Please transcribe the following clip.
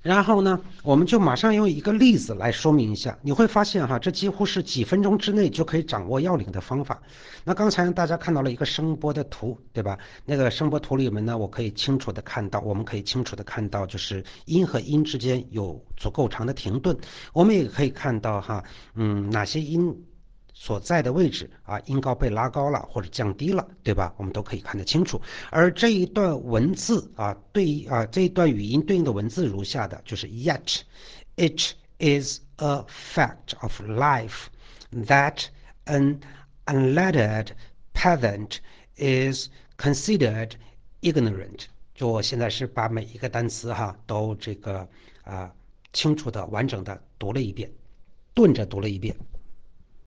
然后呢，我们就马上用一个例子来说明一下，你会发现哈，这几乎是几分钟之内就可以掌握要领的方法。那刚才大家看到了一个声波的图，对吧？那个声波图里面呢，我可以清楚的看到，我们可以清楚的看到，就是音和音之间有足够长的停顿。我们也可以看到哈，哪些音所在的位置啊，音高被拉高了或者降低了，对吧？我们都可以看得清楚。而这一段文字啊，这一段语音对应的文字如下的，就是 yet it is a fact of life that an unlettered peasant is considered ignorant。就我现在是把每一个单词哈都清楚的完整的读了一遍，顿着读了一遍。